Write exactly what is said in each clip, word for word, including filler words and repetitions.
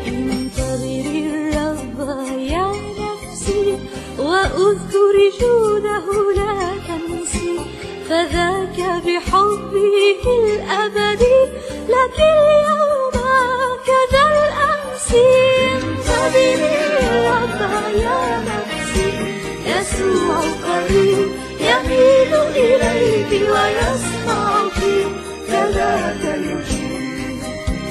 انتظري الرب يا نفسي واذكري جوده لا تنسي، فذاك بحبه الأبدي لك اليوم كذا الأمس. انتظري الرب يا نفسي، يسوع قريب يميل إليك ويسمعك كذاك يجيب.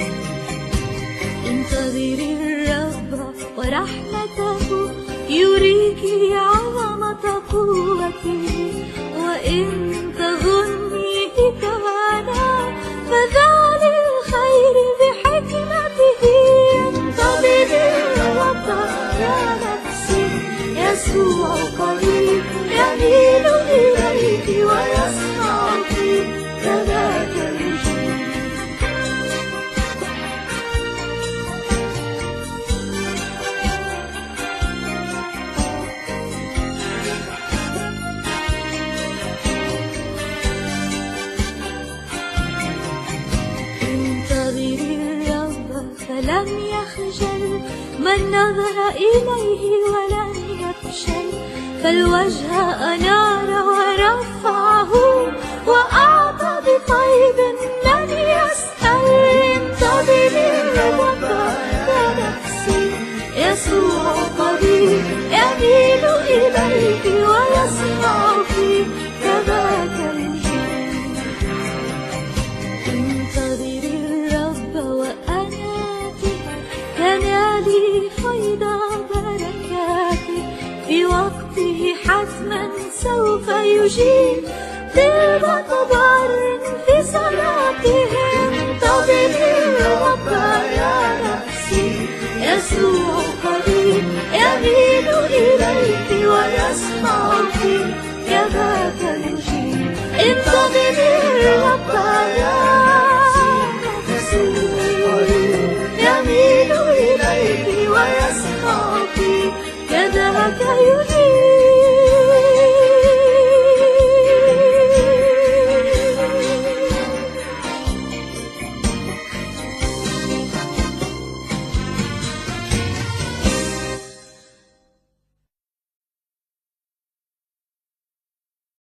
انتظري الرب ورحمته يريك عظمة قوته، وإن تظنيه كهانا فذا للخير بحكمته. انتظري الرب يا نفسي، يسوع قريب يميل إليك ويسمعك كذاك يجيب. فلم يخجل من نظر إليه ولم يفشل، فالوجه أنار ورفعه وأعطى بطيب لم يسأل. انتظري الرب يا نفسي، يسوع قريب يميل إليك ويسمعك كذاك يجيب. انتظري الرب وأناتي تنالي فيض بركاته، في وقته حتما سوف يجيب طلبة بر في صلاتهم. انتظري الرب يا نفسي، يسوع